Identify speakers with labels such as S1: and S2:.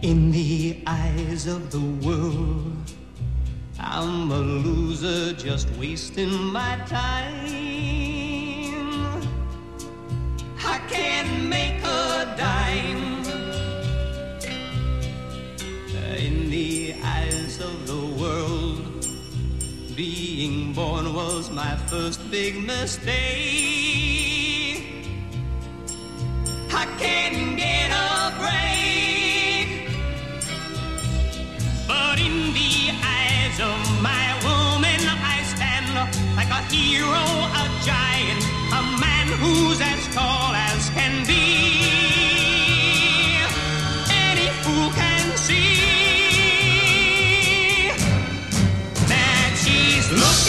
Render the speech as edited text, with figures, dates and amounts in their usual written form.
S1: In the eyes of the world, I'm a loser just wasting my time. I can't make a dime. In the eyes of the world, being born was my first big mistake. I can't get a break, but in the eyes of my